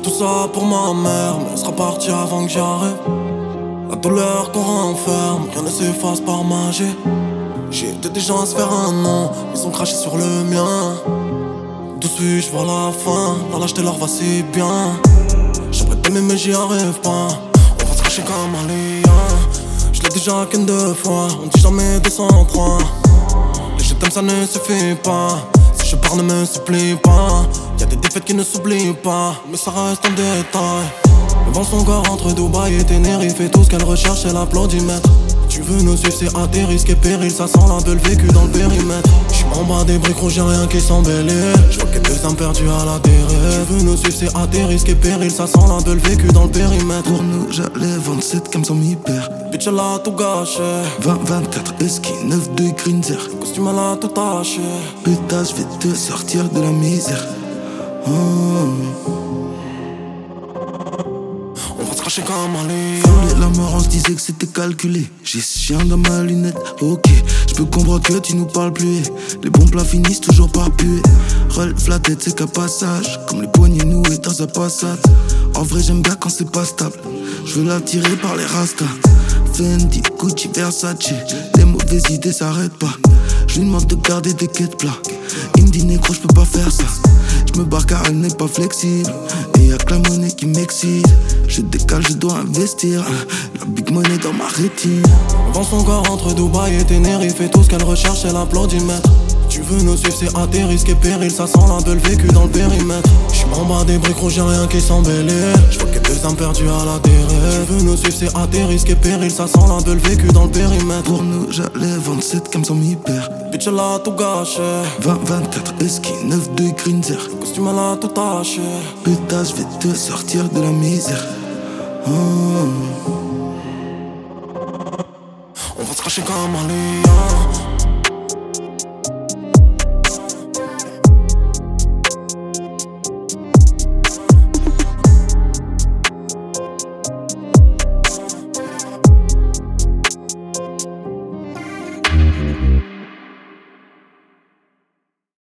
tout ça pour ma mère, mais elle sera partie avant que j'arrive. La douleur qu'on renferme, rien ne s'efface par magie. J'ai aidé des gens à se faire un nom, ils ont craché sur le mien. D'où suis-je vers la fin, la lâcheté leur va si bien. J'aimerais t'aimer mais j'y arrive pas, on va se cacher comme un lien. Je l'ai déjà qu'une deux fois, on dit jamais 203. Les je t'aime ça ne suffit pas, si je pars ne me supplie pas. Y'a des défaites qui ne s'oublient pas, mais ça reste un détail. Le vent son corps entre Dubaï et Tenerife, et tout ce qu'elle recherche c'est l'applaudimètre. Tu veux nous suivre, c'est à tes risques et périls, ça sent la belle vécu dans le périmètre. J'suis en bas des briques rouges, y'a rien qui s'embellit. J'vois quelques âmes perdues à la dérive. Tu veux nous suivre, c'est à tes risques et périls, ça sent la belle vécu dans le périmètre. Pour nous, j'allais 27 comme son hyper. Bitch, elle a tout gâché. 20-24 Husky, 9-2 Greenzer. Le costume, elle a tout taché. Putain, j'vais te sortir de la misère. On va se cracher comme un lion. Foulé la mort, on se disait que c'était calculé. J'ai ce chien dans ma lunette, ok. J'peux comprendre que tu nous parles plus. Les bons plats finissent toujours par puer. Relève la tête, c'est qu'un passage. Comme les poignets noués dans un passage. En vrai, j'aime bien quand c'est pas stable. J'veux la tirer par les rastas. Fendi, Gucci, Versace. Les mauvaises idées s'arrêtent pas. J'lui demande de garder des quêtes plats. Il me dit négro, j'peux pas faire ça. J'me barre car elle n'est pas flexible. Et y'a que la monnaie qui m'excite. Je décale, je dois investir. La big money dans ma rétine. Le vent son corps entre Dubaï et Tenerife, et tout ce qu'elle recherche c'est l'applaudimètre. Tu veux nous suivre, c'est à tes risques et périls, ça sent la belle vécu dans le périmètre. J'suis en bas des briques rouges, y'a rien qui s'embellit. J'vois quelques âmes perdues à la dérive. Tu veux nous suivre, c'est à tes risques et périls, ça sent la belle vécu dans le périmètre. Pour nous, j'allais 27 comme son hyper. Bitch, elle a tout gâché. 20-24 Husky, 9-2 Greenzer. Le costume, elle a tout taché. Putain, j'vais te sortir de la misère. On va se cracher comme un lion.